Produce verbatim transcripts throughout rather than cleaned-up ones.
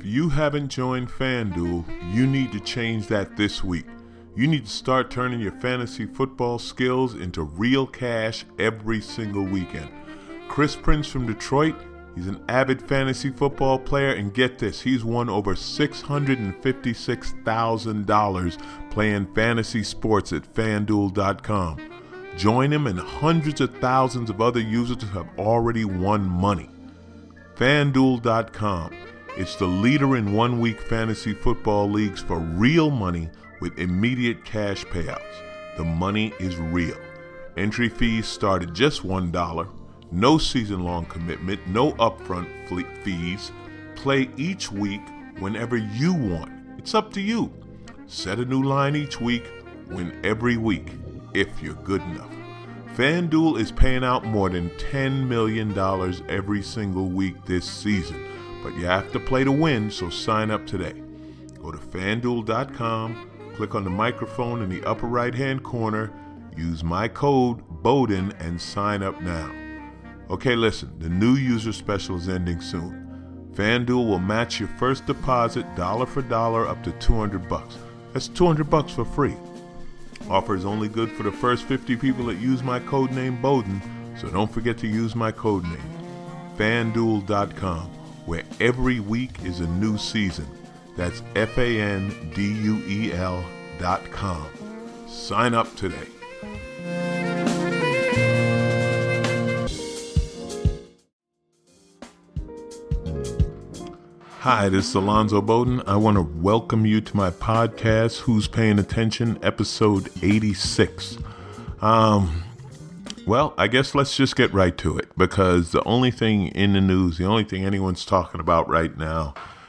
If you haven't joined FanDuel, you need to change that this week. You need to start turning your fantasy football skills into real cash every single weekend. Chris Prince from Detroit, he's an avid fantasy football player, and get this, he's won over six hundred fifty-six thousand dollars playing fantasy sports at FanDuel dot com. Join him, and hundreds of thousands of other users have already won money. FanDuel dot com. It's the leader in one-week fantasy football leagues for real money with immediate cash payouts. The money is real. Entry fees start at just one dollar. No season-long commitment, no upfront fees. Play each week whenever you want. It's up to you. Set a new line each week, win every week, if you're good enough. FanDuel is paying out more than ten million dollars every single week this season. But you have to play to win, so sign up today. Go to FanDuel dot com, click on the microphone in the upper right-hand corner, use my code Bowden, and sign up now. Okay, listen, the new user special is ending soon. FanDuel will match your first deposit dollar for dollar up to two hundred bucks. That's two hundred bucks for free. Offer is only good for the first fifty people that use my code name Bowden, so don't forget to use my code name. FanDuel dot com, where every week is a new season. That's F A N D U E L dot com. Sign up today. Hi, this is Alonzo Bowden. I want to welcome you to my podcast, Who's Paying Attention, episode eighty-six. Um, well, I guess let's just get right to it, because the only thing in the news, the only thing anyone's talking about right now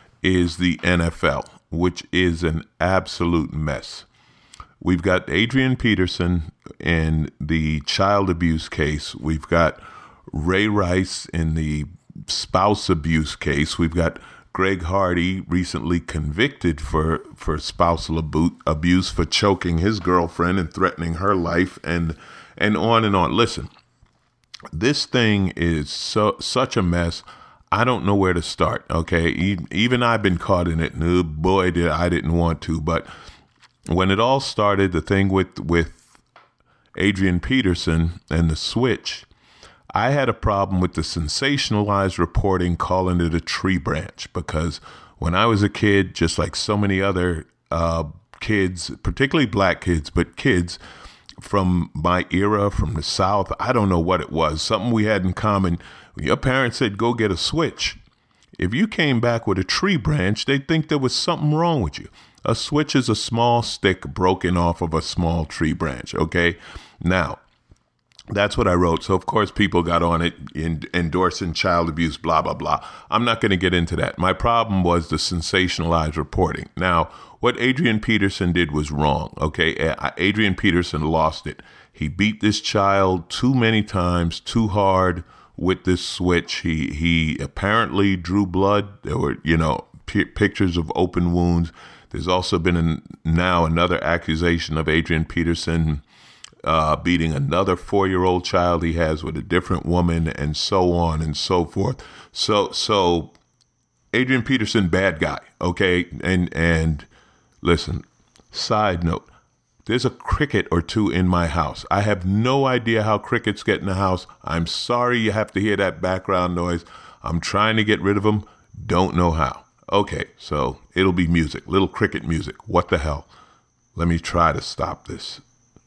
is the N F L, which is an absolute mess. We've got Adrian Peterson in the child abuse case. We've got Ray Rice in the spouse abuse case. We've got Greg Hardy recently convicted for, for spousal abu- abuse for choking his girlfriend and threatening her life, and and on and on. Listen, this thing is so such a mess. I don't know where to start, okay? Even I've been caught in it, and oh boy, did I didn't want to. But when it all started, the thing with, with Adrian Peterson and the switch, I had a problem with the sensationalized reporting calling it a tree branch, because when I was a kid, just like so many other uh, kids, particularly black kids, but kids from my era, from the South, I don't know what it was, something we had in common. When your parents said, go get a switch, if you came back with a tree branch, they'd think there was something wrong with you. A switch is a small stick broken off of a small tree branch, okay? Now, that's what I wrote. So, of course, people got on it in endorsing child abuse, blah, blah, blah. I'm not going to get into that. My problem was the sensationalized reporting. Now, what Adrian Peterson did was wrong, okay? Adrian Peterson lost it. He beat this child too many times, too hard with this switch. He he apparently drew blood. There were, you know, p- pictures of open wounds. There's also been an, now another accusation of Adrian Peterson Uh, beating another four-year-old child he has with a different woman, and so on and so forth. So, so Adrian Peterson, bad guy, okay? And and listen, side note, there's a cricket or two in my house. I have no idea how crickets get in the house. I'm sorry you have to hear that background noise. I'm trying to get rid of them. Don't know how. Okay, so it'll be music, little cricket music. What the hell? Let me try to stop this.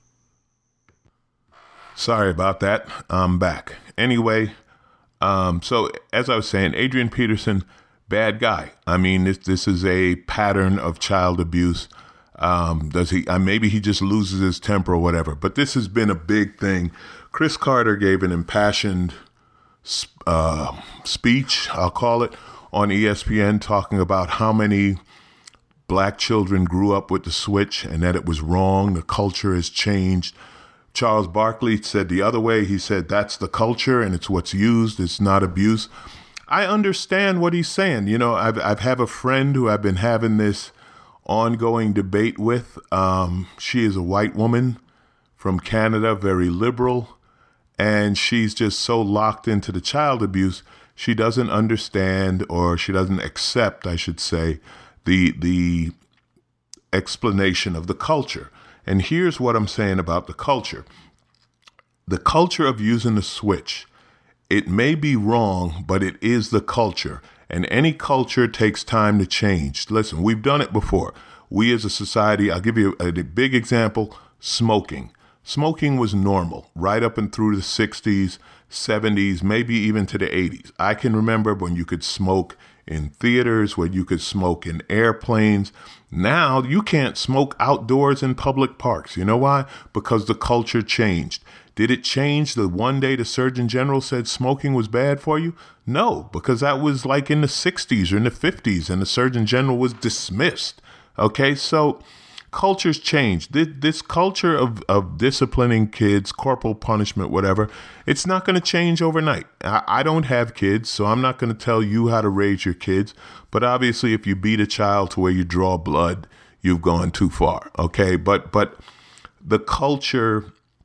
Sorry about that. I'm back. Anyway, um, so as I was saying, Adrian Peterson, bad guy. I mean, this this is a pattern of child abuse. Um, does he? Uh, maybe he just loses his temper or whatever. But this has been a big thing. Chris Carter gave an impassioned uh, speech, I'll call it, on E S P N, talking about how many black children grew up with the switch and that it was wrong. The culture has changed. Charles Barkley said the other way. He said that's the culture and it's what's used. It's not abuse. I understand what he's saying. You know, I've I've have a friend who I've been having this ongoing debate with. Um, she is a white woman from Canada, very liberal, and she's just so locked into the child abuse. she doesn't understand, or she doesn't accept, I should say, the the explanation of the culture. And here's what I'm saying about the culture. The culture of using the switch, it may be wrong, but it is the culture. And any culture takes time to change. Listen, we've done it before. We as a society, I'll give you a, a big example, smoking. Smoking was normal right up and through the sixties, seventies, maybe even to the eighties. I can remember when you could smoke in theaters, when you could smoke in airplanes. Now you can't smoke outdoors in public parks. You know why? Because the culture changed. Did it change the one day the Surgeon General said smoking was bad for you? No, because that was like in the sixties or in the fifties, and the Surgeon General was dismissed. Okay, so cultures change. This, this culture of, of disciplining kids, corporal punishment, whatever, it's not going to change overnight. I, I don't have kids, so I'm not going to tell you how to raise your kids. But obviously, if you beat a child to where you draw blood, you've gone too far. Okay, but but the culture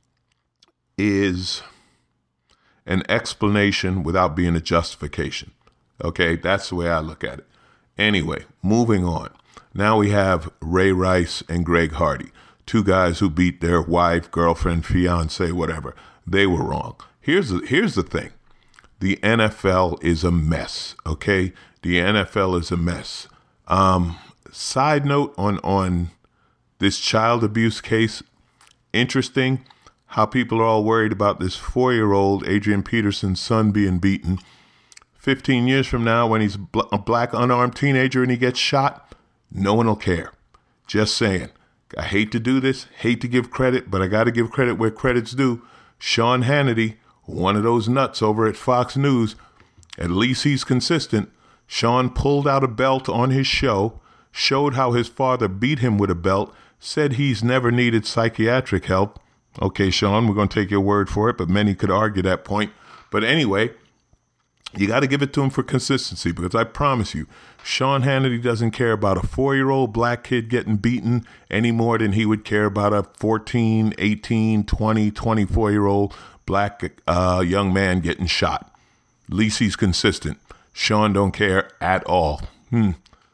is an explanation without being a justification. Okay, that's the way I look at it. Anyway, moving on. Now we have Ray Rice and Greg Hardy, two guys who beat their wife, girlfriend, fiance, whatever. They were wrong. Here's the, here's the thing. The N F L is a mess, okay? The N F L is a mess. Um, side note on, on this child abuse case, interesting how people are all worried about this four-year-old Adrian Peterson's son being beaten. fifteen years from now, when he's bl- a black unarmed teenager and he gets shot, no one will care. Just saying. I hate to do this, hate to give credit, but I got to give credit where credit's due. Sean Hannity, one of those nuts over at Fox News, at least he's consistent. Sean pulled out a belt on his show, showed how his father beat him with a belt, said he's never needed psychiatric help. Okay, Sean, we're going to take your word for it, but many could argue that point. But anyway, you got to give it to him for consistency, because I promise you, Sean Hannity doesn't care about a four-year-old black kid getting beaten any more than he would care about a fourteen, eighteen, twenty, twenty-four-year-old black uh, young man getting shot. At least he's consistent. Sean don't care at all. Hmm.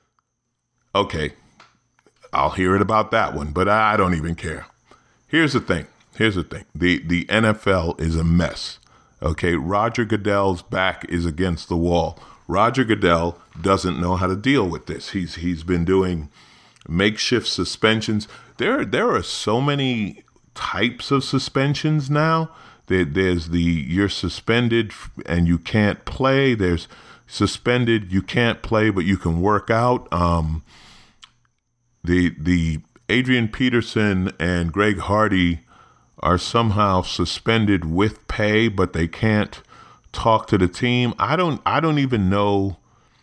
Okay, I'll hear it about that one, but I don't even care. Here's the thing. Here's the thing. The, the N F L is a mess. Okay, Roger Goodell's back is against the wall. Roger Goodell doesn't know how to deal with this. He's he's been doing makeshift suspensions. There there are so many types of suspensions now. There, there's the you're suspended and you can't play. There's suspended you can't play but you can work out. Um, the the Adrian Peterson and Greg Hardy are somehow suspended with pay, but they can't talk to the team. I don't I don't even know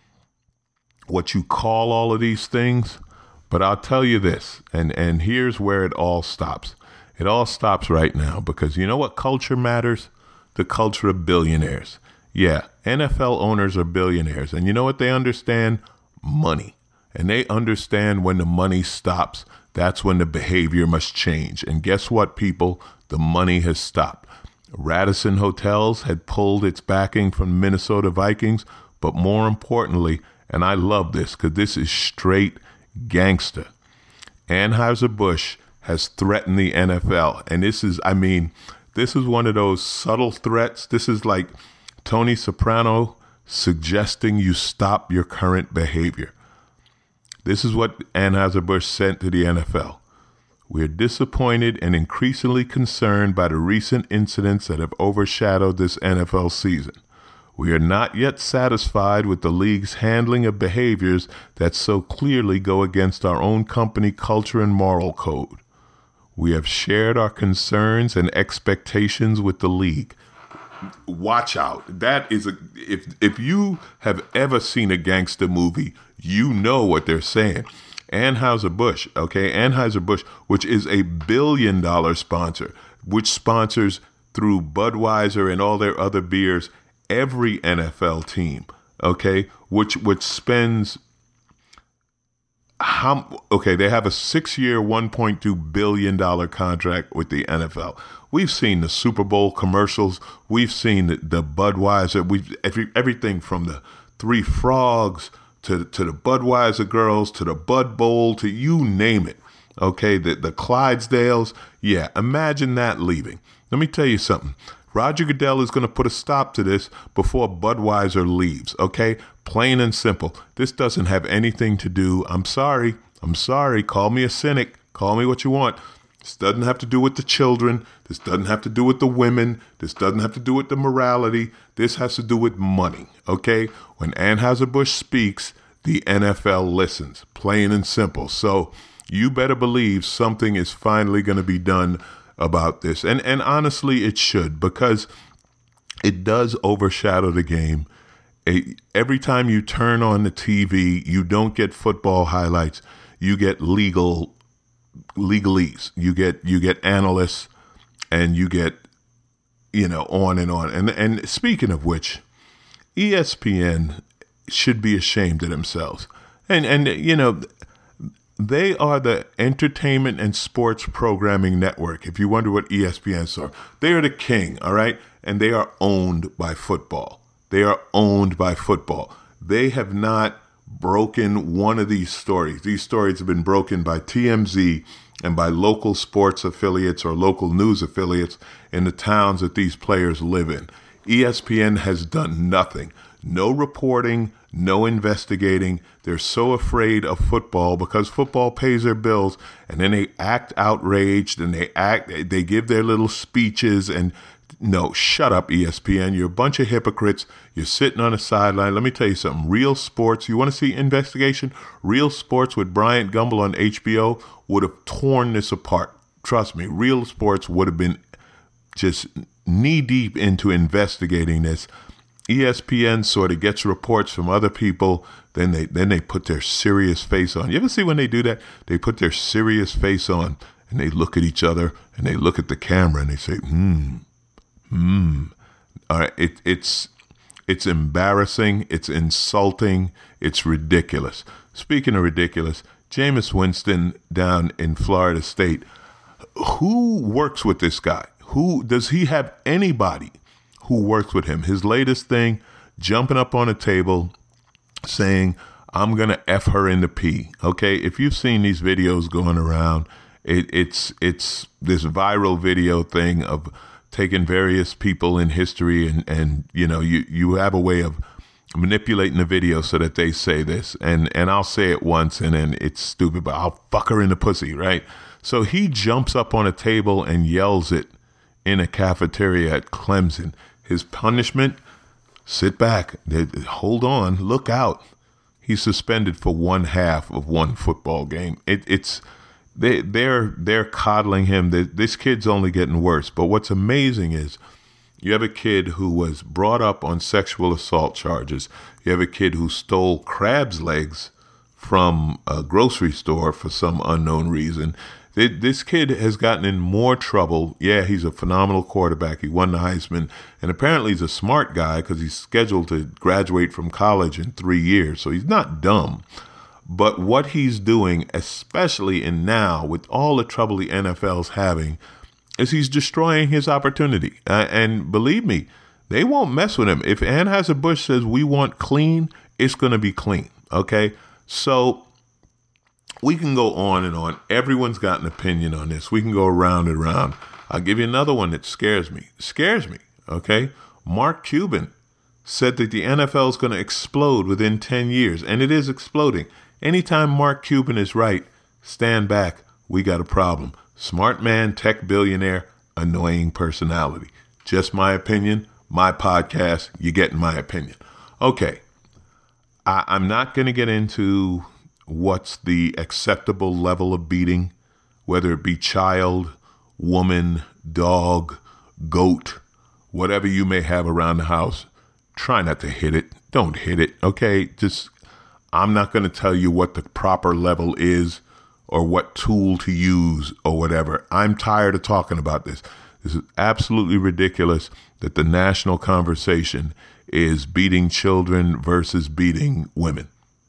what you call all of these things, but I'll tell you this, and, and here's where it all stops. It all stops right now, because you know what culture matters? The culture of billionaires. Yeah, N F L owners are billionaires, and you know what they understand? Money. And they understand when the money stops, that's when the behavior must change. And guess what, people? The money has stopped. Radisson Hotels had pulled its backing from Minnesota Vikings, but more importantly, and I love this because this is straight gangster, Anheuser-Busch has threatened the N F L. And this is, I mean, this is one of those subtle threats. This is like Tony Soprano suggesting you stop your current behavior. This is what Anheuser-Busch sent to the N F L. We are disappointed and increasingly concerned by the recent incidents that have overshadowed this N F L season. We are not yet satisfied with the league's handling of behaviors that so clearly go against our own company culture and moral code. We have shared our concerns and expectations with the league. Watch out. That is a, if if you have ever seen a gangster movie, you know what they're saying. Anheuser-Busch, okay, Anheuser-Busch, which is a billion dollar sponsor, which sponsors through Budweiser and all their other beers, every N F L team, okay, which which spends how, okay, they have a six-year, one point two billion dollars contract with the N F L. We've seen the Super Bowl commercials. We've seen the, the Budweiser. We've every, everything from the Three Frogs to, to the Budweiser girls to the Bud Bowl to you name it. Okay, the, the Clydesdales. Yeah, imagine that leaving. Let me tell you something. Roger Goodell is going to put a stop to this before Budweiser leaves, okay? Plain and simple. This doesn't have anything to do, I'm sorry, I'm sorry, call me a cynic, call me what you want. This doesn't have to do with the children. This doesn't have to do with the women. This doesn't have to do with the morality. This has to do with money, okay? When Anheuser-Busch speaks, the N F L listens, plain and simple. So you better believe something is finally going to be done about this. And and honestly, it should, because it does overshadow the game. A, every time you turn on the T V, you don't get football highlights. You get legal legalese. You get you get analysts, and you get, you know, on and on. And and speaking of which, E S P N should be ashamed of themselves. And and you know, they are the entertainment and sports programming network. If you wonder what E S P N is, they are the king, all right? And they are owned by football. They are owned by football. They have not broken one of these stories. These stories have been broken by T M Z and by local sports affiliates or local news affiliates in the towns that these players live in. E S P N has done nothing. No reporting, no investigating. They're so afraid of football because football pays their bills, and then they act outraged and they act, they give their little speeches. And no, shut up, E S P N. You're a bunch of hypocrites. You're sitting on a sideline. Let me tell you something. Real sports, you want to see investigation? Real Sports with Bryant Gumbel on H B O would have torn this apart. Trust me, Real Sports would have been just knee deep into investigating this. E S P N sort of gets reports from other people, then they then they put their serious face on. You ever see when they do that? They put their serious face on and they look at each other and they look at the camera and they say, hmm, hmm. All right, it, it's it's embarrassing, it's insulting, it's ridiculous. Speaking of ridiculous, Jameis Winston down in Florida State, who works with this guy? Who does he have anybody who works with him? His latest thing, jumping up on a table saying, I'm going to F her in the P. Okay, if you've seen these videos going around, it, it's it's this viral video thing of taking various people in history and, and you know, you, you have a way of manipulating the video so that they say this. And, and I'll say it once and then it's stupid, but I'll fuck her in the pussy, right? So he jumps up on a table and yells it in a cafeteria at Clemson. His punishment, sit back, hold on, look out. He's suspended for one half of one football game. It, it's they they're they're coddling him. This kid's only getting worse. But what's amazing is you have a kid who was brought up on sexual assault charges. You have a kid who stole crab's legs from a grocery store for some unknown reason. This kid has gotten in more trouble. Yeah, he's a phenomenal quarterback. He won the Heisman. And apparently he's a smart guy because he's scheduled to graduate from college in three years. So he's not dumb. But what he's doing, especially in now with all the trouble the N F L's having, is he's destroying his opportunity. Uh, and believe me, they won't mess with him. If Anheuser-Busch says we want clean, it's going to be clean. Okay? So we can go on and on. Everyone's got an opinion on this. We can go around and around. I'll give you another one that scares me. Scares me, okay? Mark Cuban said that the N F L is going to explode within ten years, and it is exploding. Anytime Mark Cuban is right, stand back. We got a problem. Smart man, tech billionaire, annoying personality. Just my opinion, my podcast. You get my opinion. Okay, I, I'm not going to get into what's the acceptable level of beating, whether it be child, woman, dog, goat, whatever you may have around the house. Try not to hit it. Don't hit it, okay? Just, I'm not going to tell you what the proper level is or what tool to use or whatever. I'm tired of talking about this. This is absolutely ridiculous that the national conversation is beating children versus beating women.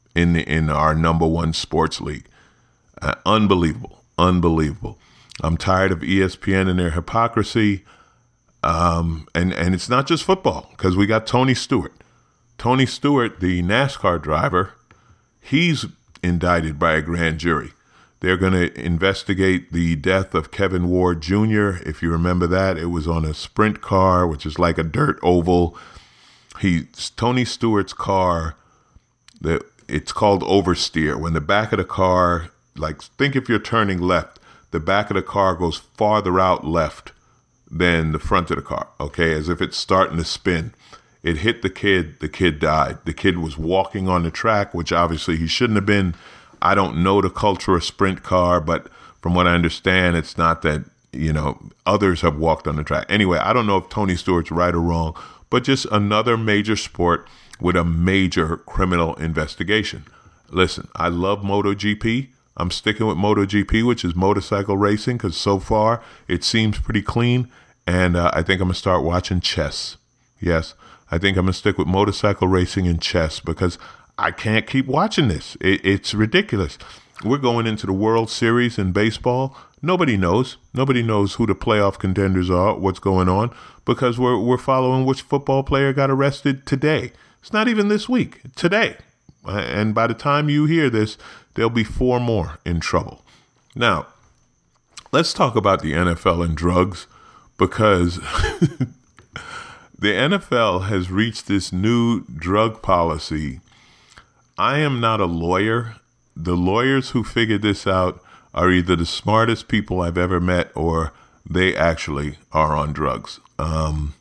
in the, in our number one sports league. Uh, unbelievable, unbelievable. I'm tired of E S P N and their hypocrisy. Um, and, and it's not just football, because we got Tony Stewart. Tony Stewart, the NASCAR driver, he's indicted by a grand jury. They're going to investigate the death of Kevin Ward Junior If you remember that, it was on a sprint car, which is like a dirt oval. He, Tony Stewart's car, the, it's called oversteer. When the back of the car, like think if you're turning left, the back of the car goes farther out left than the front of the car, okay, as if it's starting to spin. It hit the kid. The kid died. The kid was walking on the track, which obviously he shouldn't have been. I don't know the culture of sprint car, but from what I understand, it's not that, you know, others have walked on the track. Anyway, I don't know if Tony Stewart's right or wrong, but just another major sport with a major criminal investigation. Listen, I love MotoGP. I'm sticking with MotoGP, which is motorcycle racing, because so far it seems pretty clean. And uh, I think I'm going to start watching chess. Yes, I think I'm going to stick with motorcycle racing and chess, because I can't keep watching this. It, it's ridiculous. We're going into the World Series in baseball. Nobody knows. Nobody knows who the playoff contenders are, what's going on, because we're we're following which football player got arrested today. It's not even this week. Today. And by the time you hear this, there'll be four more in trouble. Now, let's talk about the N F L and drugs, because the N F L has reached this new drug policy. I am not a lawyer. The lawyers who figured this out are either the smartest people I've ever met, or they actually are on drugs. Um,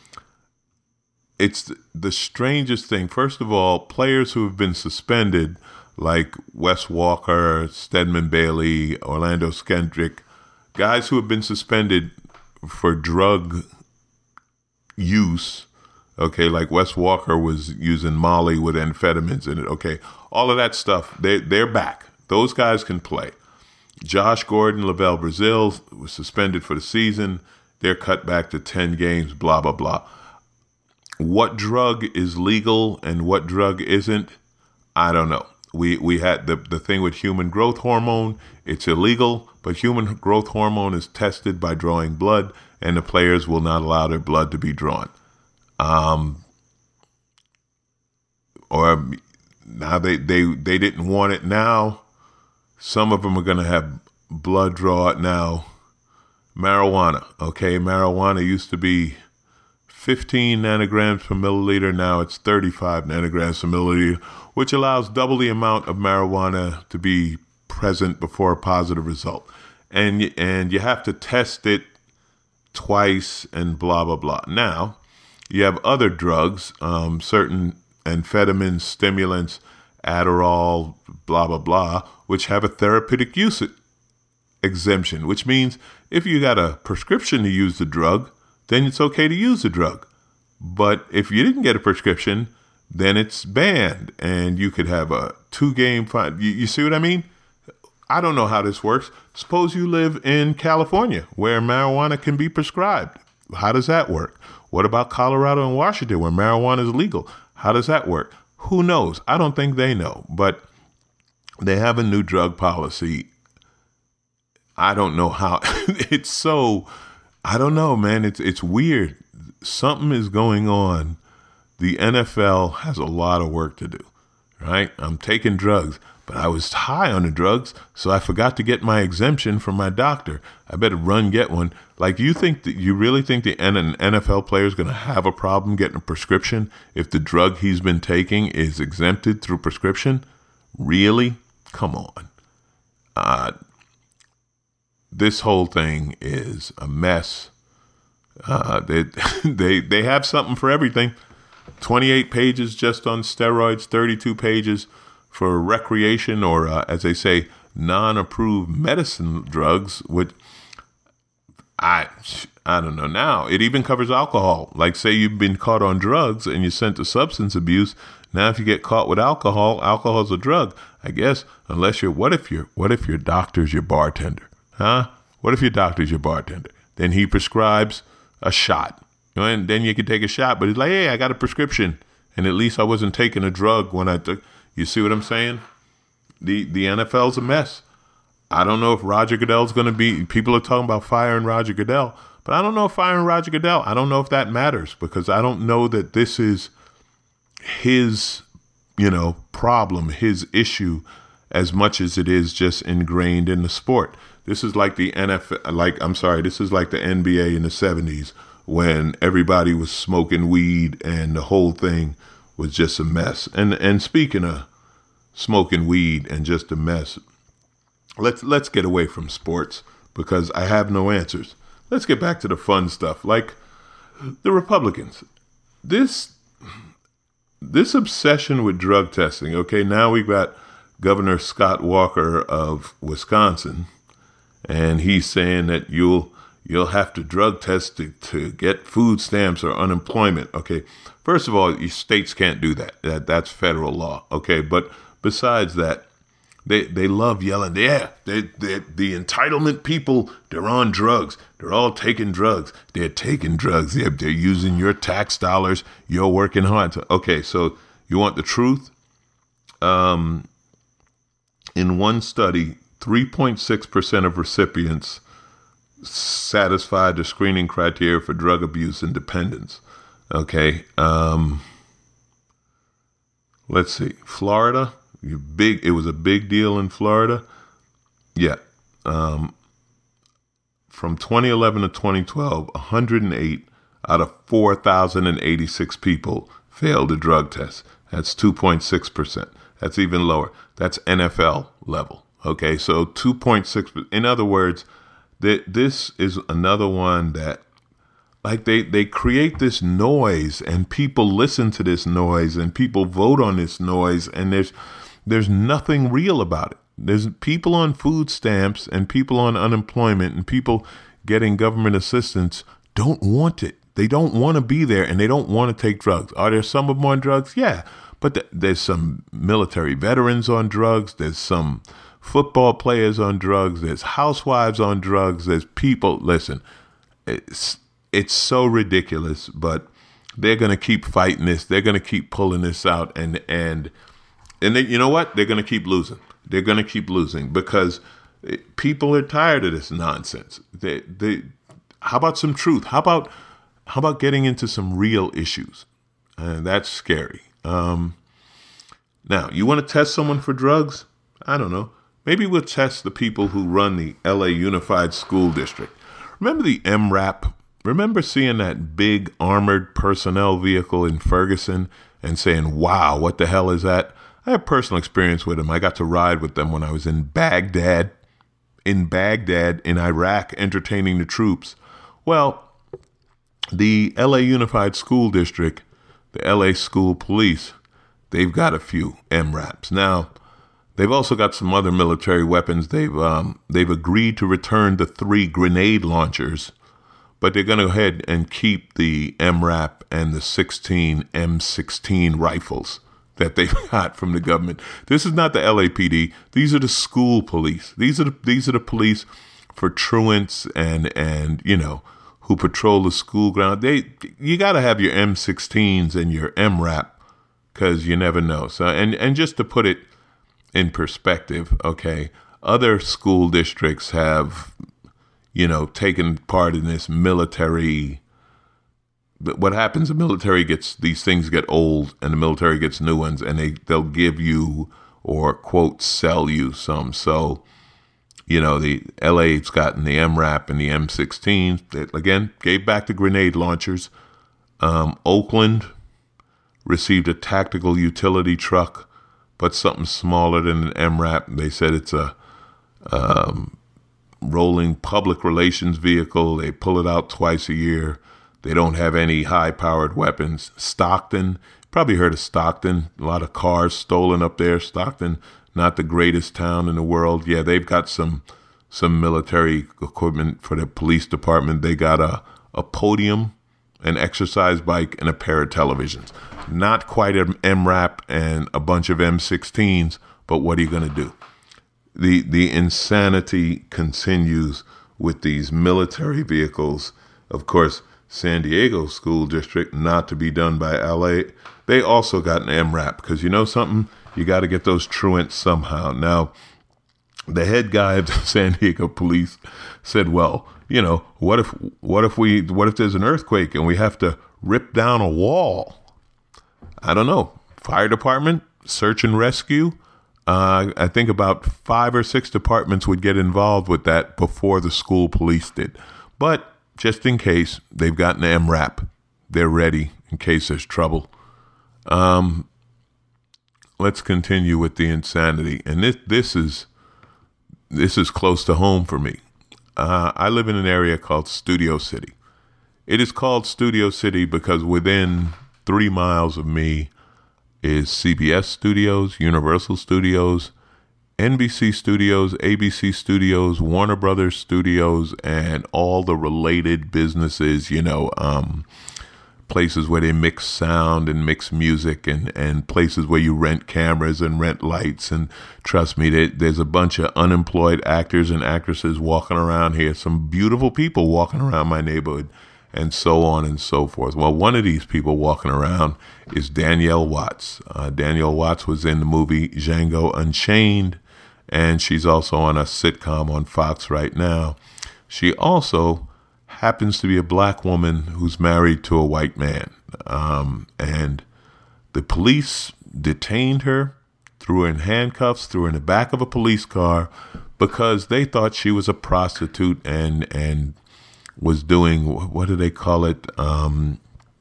it's the strangest thing. First of all, players who have been suspended, like Wes Walker, Stedman Bailey, Orlando Skendrick, guys who have been suspended for drug use, okay, like Wes Walker was using Molly with amphetamines in it, okay, all of that stuff, they, they're back. Those guys can play. Josh Gordon, Lavelle Brazil was suspended for the season. They're cut back to ten games, blah, blah, blah. What drug is legal and what drug isn't, I don't know. We we had the, the thing with human growth hormone. It's illegal, but human growth hormone is tested by drawing blood, and the players will not allow their blood to be drawn. Um, or now they, they, they didn't want it now. Some of them are going to have blood draw now. Marijuana, okay? Marijuana used to be fifteen nanograms per milliliter. Now it's thirty-five nanograms per milliliter, which allows double the amount of marijuana to be present before a positive result. And, and you have to test it twice and blah, blah, blah. Now, you have other drugs, um, certain amphetamines, stimulants, Adderall, blah, blah, blah, which have a therapeutic use exemption, which means if you got a prescription to use the drug, then it's okay to use the drug. But if you didn't get a prescription, then it's banned, and you could have a two-game fine. You, you see what I mean? I don't know how this works. Suppose you live in California, where marijuana can be prescribed. How does that work? What about Colorado and Washington, where marijuana is legal? How does that work? Who knows? I don't think they know, but they have a new drug policy. I don't know how. It's so, I don't know, man. It's it's weird. Something is going on. The N F L has a lot of work to do, right? I'm taking drugs, but I was high on the drugs, so I forgot to get my exemption from my doctor. I better run get one. Like, do you think that you really think the an N F L player is going to have a problem getting a prescription if the drug he's been taking is exempted through prescription? Really? Come on. Uh, this whole thing is a mess. Uh, they, they, they have something for everything. twenty-eight pages just on steroids, thirty-two pages for recreation, or uh, as they say, non-approved medicine drugs, which I, I don't know now. It even covers alcohol. Like, say you've been caught on drugs and you're sent to substance abuse. Now, if you get caught with alcohol, alcohol's a drug, I guess, unless you're, what if you're, what if your doctor's your bartender? Huh? What if your doctor's your bartender? Then he prescribes a shot. You know, and then you can take a shot, but he's like, hey, I got a prescription. And at least I wasn't taking a drug when I took, You see what I'm saying? The the N F L's a mess. I don't know if Roger Goodell's going to be, people are talking about firing Roger Goodell, but I don't know if firing Roger Goodell, I don't know if that matters, because I don't know that this is his, you know, problem, his issue, as much as it is just ingrained in the sport. This is like the N F L, like, I'm sorry, this is like the N B A in the seventies when everybody was smoking weed and the whole thing was just a mess. And and speaking of smoking weed and just a mess, Let's let's get away from sports because I have no answers. Let's get back to the fun stuff, like the Republicans. This this obsession with drug testing. Okay, now we've got Governor Scott Walker of Wisconsin, and he's saying that you'll you'll have to drug test to, to get food stamps or unemployment. Okay, first of all, states can't do that. That that's federal law. Okay, but besides that, They they love yelling, yeah, they, they, the entitlement people, they're on drugs. They're all taking drugs. They're taking drugs. They're, they're using your tax dollars. You're working hard. To, okay, so you want the truth? Um, in one study, three point six percent of recipients satisfied the screening criteria for drug abuse and dependence. Okay, um, let's see, Florida. You big. It was a big deal in Florida. Yeah. Um, from twenty eleven to twenty twelve, one hundred eight out of four thousand eighty-six people failed a drug test. That's two point six percent. That's even lower. That's N F L level. Okay, so two point six. In other words, that this is another one that, like, they, they create this noise and people listen to this noise and people vote on this noise, and there's There's nothing real about it. There's people on food stamps and people on unemployment and people getting government assistance don't want it. They don't want to be there, and they don't want to take drugs. Are there some of them on drugs? Yeah. But th- there's some military veterans on drugs. There's some football players on drugs. There's housewives on drugs. There's people. Listen, it's, it's so ridiculous, but they're going to keep fighting this. They're going to keep pulling this out, and, and, And they, you know what? They're going to keep losing. They're going to keep losing because people are tired of this nonsense. They, they, how about some truth? How about, how about getting into some real issues? And that's scary. Um, now, you want to test someone for drugs? I don't know. Maybe we'll test the people who run the L A Unified School District. Remember the M RAP? Remember seeing that big armored personnel vehicle in Ferguson and saying, wow, what the hell is that? I have personal experience with them. I got to ride with them when I was in Baghdad, in Baghdad, in Iraq, entertaining the troops. Well, the L A Unified School District, the L A School Police, they've got a few M RAPs. Now, they've also got some other military weapons. They've um, they've agreed to return the three grenade launchers, but they're going to go ahead and keep the M RAP and the sixteen M sixteen rifles that they got from the government. This is not the L A P D. These are the school police. These are the, these are the police for truants and, and, you know, who patrol the school ground. They, you got to have your M sixteens and your M RAP because you never know. So, and, and just to put it in perspective, okay, other school districts have, you know, taken part in this military. What happens, the military gets, these things get old and the military gets new ones, and they, they'll give you or, quote, sell you some. So, you know, the L A's gotten the M RAP and the M sixteen. They, again, gave back the grenade launchers. Um, Oakland received a tactical utility truck, but something smaller than an M RAP. They said it's a um, rolling public relations vehicle. They pull it out twice a year. They don't have any high-powered weapons. Stockton, probably heard of Stockton. A lot of cars stolen up there. Stockton, not the greatest town in the world. Yeah, they've got some some military equipment for the police department. They got a, a podium, an exercise bike, and a pair of televisions. Not quite an M RAP and a bunch of M sixteens, but what are you going to do? The, the insanity continues with these military vehicles. Of course, San Diego School District, not to be done by L A, they also got an M RAP because, you know something, You got to get those truants somehow. Now, the head guy of the San Diego police said, well, you know, what if what if we what if there's an earthquake and we have to rip down a wall? I don't know. Fire department, search and rescue. Uh, I think about five or six departments would get involved with that before the school police did. But just in case, they've got an M RAP. They're ready in case there's trouble. Um, let's continue with the insanity. And this this is this is close to home for me. Uh, I live in an area called Studio City. It is called Studio City because within three miles of me is C B S Studios, Universal Studios, N B C Studios, A B C Studios, Warner Brothers Studios, and all the related businesses, you know, um, places where they mix sound and mix music, and, and places where you rent cameras and rent lights. And trust me, there, there's a bunch of unemployed actors and actresses walking around here, some beautiful people walking around my neighborhood, and so on and so forth. Well, one of these people walking around is Danielle Watts. Uh, Danielle Watts was in the movie Django Unchained, and she's also on a sitcom on Fox right now. She also happens to be a black woman who's married to a white man. Um, and the police detained her, threw her in handcuffs, threw her in the back of a police car because they thought she was a prostitute and and was doing, what do they call it? Um,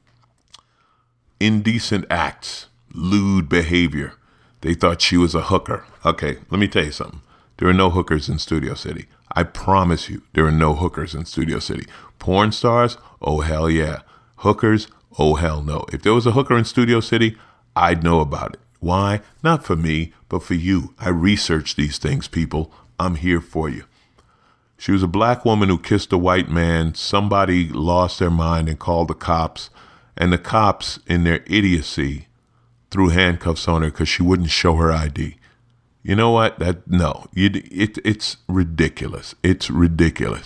indecent acts, lewd behavior. They thought she was a hooker. Okay, let me tell you something. There are no hookers in Studio City. I promise you, there are no hookers in Studio City. Porn stars? Oh, hell yeah. Hookers? Oh, hell no. If there was a hooker in Studio City, I'd know about it. Why? Not for me, but for you. I research these things, people. I'm here for you. She was a black woman who kissed a white man. Somebody lost their mind and called the cops. And the cops, in their idiocy, threw handcuffs on her because she wouldn't show her I D. You know what? That no, you, it, it's ridiculous. It's ridiculous.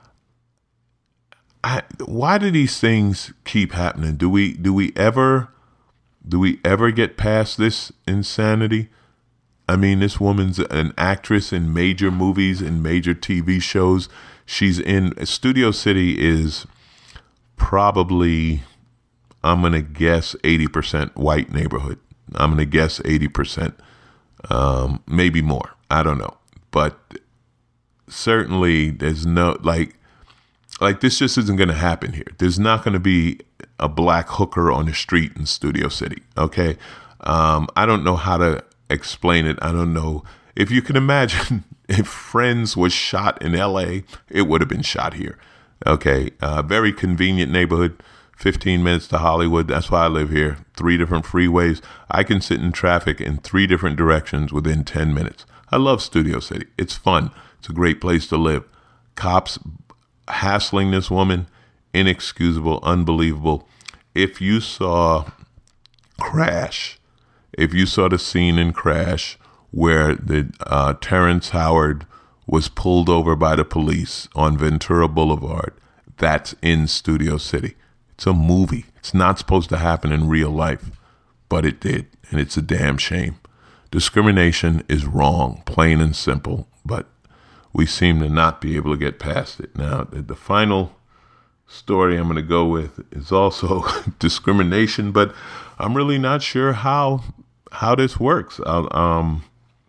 I, why do these things keep happening? Do we do we ever do we ever get past this insanity? I mean, this woman's an actress in major movies and major T V shows. She's in Studio City is probably, I'm going to guess, eighty percent white neighborhood. I'm going to guess eighty percent, um, maybe more. I don't know. But certainly there's no, like, like this just isn't going to happen here. There's not going to be a black hooker on the street in Studio City. Okay. Um, I don't know how to explain it. I don't know. If you can imagine, if Friends was shot in L A, it would have been shot here. Okay. Uh, very convenient neighborhood, fifteen minutes to Hollywood. That's why I live here. Three different freeways. I can sit in traffic in three different directions within ten minutes. I love Studio City. It's fun. It's a great place to live. Cops hassling this woman, inexcusable, unbelievable. If you saw Crash, if you saw the scene in Crash where the uh, Terrence Howard was pulled over by the police on Ventura Boulevard, that's in Studio City. It's a movie. It's not supposed to happen in real life, but it did, and it's a damn shame. Discrimination is wrong, plain and simple, but we seem to not be able to get past it. Now, the, the final story I'm going to go with is also discrimination, but I'm really not sure how how this works. Uh, um,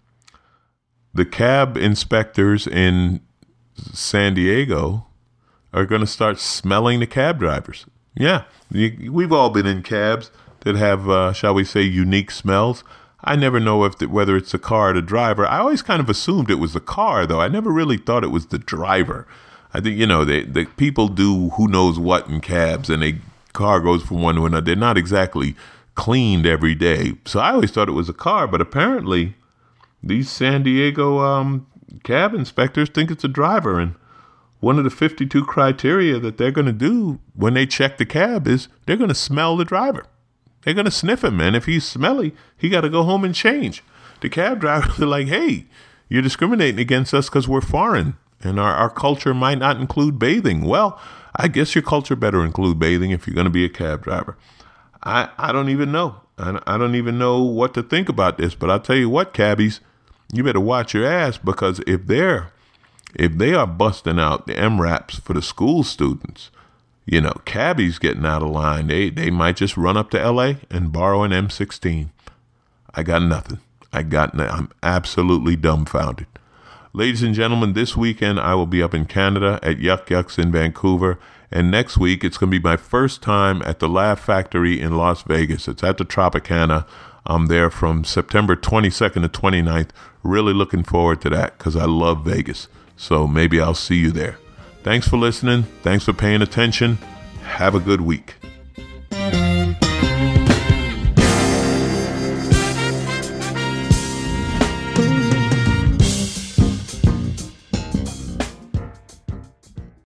the cab inspectors in San Diego are going to start smelling the cab drivers. Yeah, you, we've all been in cabs that have, uh, shall we say, unique smells. I never know if the, whether it's the car or the driver. I always kind of assumed it was the car, though. I never really thought it was the driver. I think, you know, they, the people do who knows what in cabs, and a car goes from one to another. They're not exactly cleaned every day. So I always thought it was a car, but apparently these San Diego um, cab inspectors think it's a driver. And one of the fifty-two criteria that they're going to do when they check the cab is they're going to smell the driver. They're going to sniff him, man. If he's smelly, he got to go home and change. The cab drivers are like, hey, you're discriminating against us because we're foreign and our, our culture might not include bathing. Well, I guess your culture better include bathing if you're going to be a cab driver. I, I don't even know. I, I don't even know what to think about this, but I'll tell you what, cabbies, you better watch your ass, because if they're, if they are busting out the M RAPs for the school students, you know, cabbies getting out of line, they, they might just run up to L A and borrow an M sixteen. I got nothing. I got, no, I'm absolutely dumbfounded. Ladies and gentlemen, this weekend I will be up in Canada at Yuck Yucks in Vancouver. And next week, it's going to be my first time at the Laugh Factory in Las Vegas. It's at the Tropicana. I'm there from September twenty-second to twenty-ninth. Really looking forward to that because I love Vegas. So maybe I'll see you there. Thanks for listening. Thanks for paying attention. Have a good week.